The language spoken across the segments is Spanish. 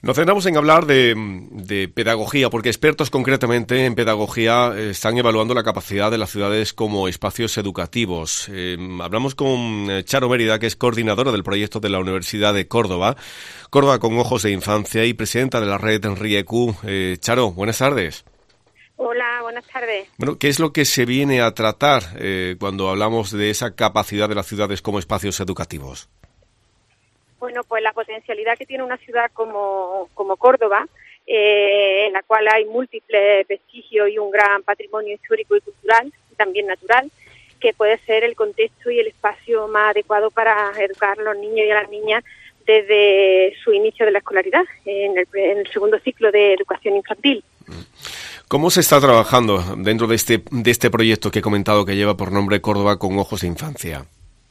Nos centramos en hablar de pedagogía, porque expertos concretamente en pedagogía están evaluando la capacidad de las ciudades como espacios educativos. Hablamos con Charo Mérida, que es coordinadora del proyecto de la Universidad de Córdoba, Córdoba con ojos de infancia y presidenta de la red RIEQ. Charo, buenas tardes. Hola, buenas tardes. Bueno, ¿qué es lo que se viene a tratar cuando hablamos de esa capacidad de las ciudades como espacios educativos? Bueno, pues la potencialidad que tiene una ciudad como Córdoba, en la cual hay múltiples vestigios y un gran patrimonio histórico y cultural, y también natural, que puede ser el contexto y el espacio más adecuado para educar a los niños y a las niñas desde su inicio de la escolaridad, en el segundo ciclo de educación infantil. ¿Cómo se está trabajando dentro de este proyecto que he comentado que lleva por nombre Córdoba con ojos de infancia?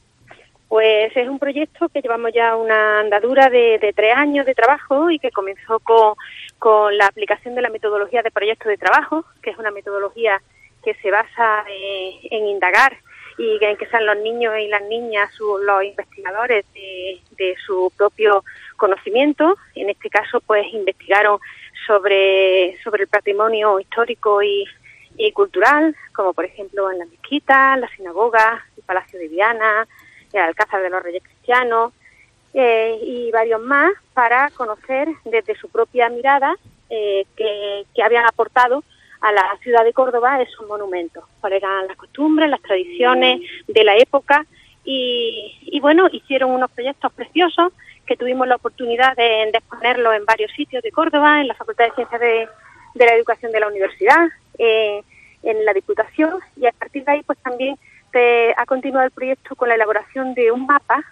Pues es un proyecto que llevamos ya una andadura de 3 años de trabajo y que comenzó con la aplicación de la metodología de proyectos de trabajo, que es una metodología que se basa en indagar y en que sean los niños y las niñas los investigadores de su propio conocimiento. En este caso, pues investigaron sobre el patrimonio histórico y cultural, como por ejemplo en las mezquitas, las sinagogas, el Palacio de Viana, el Alcázar de los Reyes Cristianos y varios más, para conocer desde su propia mirada que habían aportado a la ciudad de Córdoba esos monumentos, cuáles eran las costumbres, las tradiciones de la época y bueno, hicieron unos proyectos preciosos que tuvimos la oportunidad de exponerlos en varios sitios de Córdoba, en la Facultad de Ciencias de la Educación de la Universidad, en la Diputación, y a partir de ahí pues también ha continuado el proyecto con la elaboración de un mapa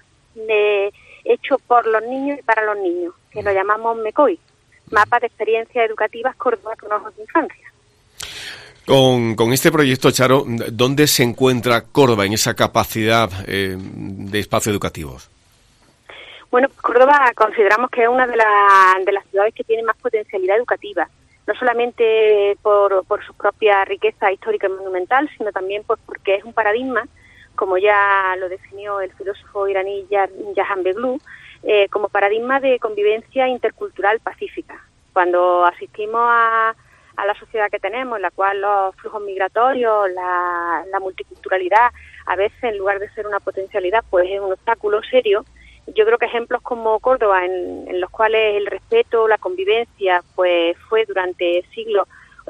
hecho por los niños y para los niños, que lo llamamos MECOI, Mapa de Experiencias Educativas Córdoba con ojos de infancia. Con este proyecto, Charo, ¿dónde se encuentra Córdoba en esa capacidad de espacios educativos? Bueno, Córdoba consideramos que es una de las ciudades que tiene más potencialidad educativa, no solamente por su propia riqueza histórica y monumental, sino también porque es un paradigma, como ya lo definió el filósofo iraní Jahan Begloo, como paradigma de convivencia intercultural pacífica. Cuando asistimos a la sociedad que tenemos, en la cual los flujos migratorios, la multiculturalidad, a veces en lugar de ser una potencialidad, pues es un obstáculo serio. Yo creo que ejemplos como Córdoba, en los cuales el respeto, la convivencia, pues fue durante siglos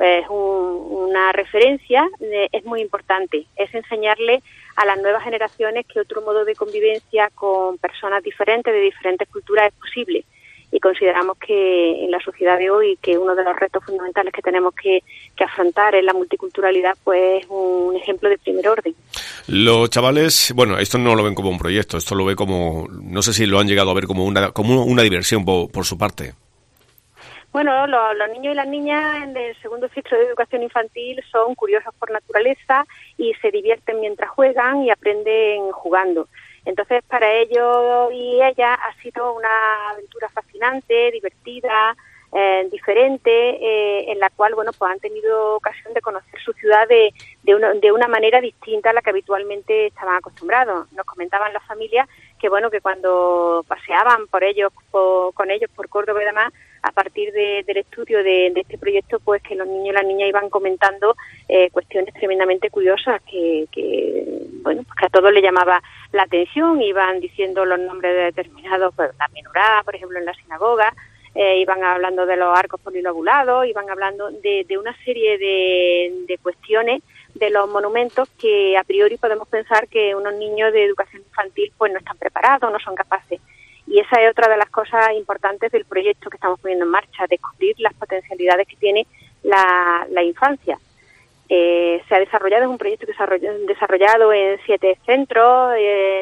una referencia, es muy importante. Es enseñarle a las nuevas generaciones que otro modo de convivencia con personas diferentes, de diferentes culturas, es posible. Y consideramos que en la sociedad de hoy, que uno de los retos fundamentales que tenemos que afrontar es la multiculturalidad, pues es un ejemplo de primer orden. Los chavales, bueno, esto no lo ven como un proyecto, esto lo ve como, no sé si lo han llegado a ver como una diversión por su parte. Bueno, los niños y las niñas en el segundo ciclo de educación infantil son curiosos por naturaleza y se divierten mientras juegan y aprenden jugando. Entonces, para ellos y ellas ha sido una aventura fascinante, divertida, diferente, en la cual, bueno, pues han tenido ocasión de conocer su ciudad de una manera distinta a la que habitualmente estaban acostumbrados. Nos comentaban las familias que, bueno, que cuando paseaban con ellos por Córdoba y demás, a partir del estudio de este proyecto, pues que los niños y las niñas iban comentando cuestiones tremendamente curiosas que bueno, pues que a todos les llamaba la atención. Iban diciendo los nombres de determinados, pues la menorá, por ejemplo, en la sinagoga, iban hablando de los arcos polilobulados, iban hablando de una serie de cuestiones de los monumentos que a priori podemos pensar que unos niños de educación infantil pues no están preparados, no son capaces. Y esa es otra de las cosas importantes del proyecto que estamos poniendo en marcha, descubrir las potencialidades que tiene la infancia. Se ha desarrollado, es un proyecto que se ha desarrollado en 7 centros,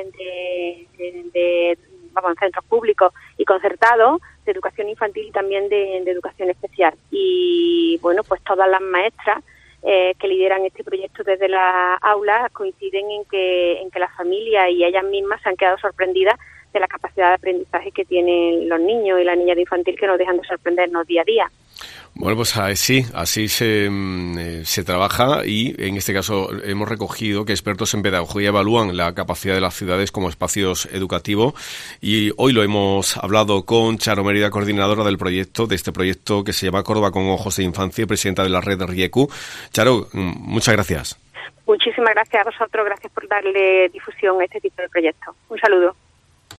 centros públicos y concertados de educación infantil y también de educación especial. Y bueno, pues todas las maestras que lideran este proyecto desde la aula coinciden en que las familias y ellas mismas se han quedado sorprendidas de la capacidad de aprendizaje que tienen los niños y las niñas de infantil, que nos dejan de sorprendernos día a día. Bueno, pues así se trabaja, y en este caso hemos recogido que expertos en pedagogía evalúan la capacidad de las ciudades como espacios educativos, y hoy lo hemos hablado con Charo Mérida, coordinadora de este proyecto que se llama Córdoba con ojos de infancia y presidenta de la red de RIECU. Charo, muchas gracias. Muchísimas gracias a vosotros, gracias por darle difusión a este tipo de proyectos. Un saludo.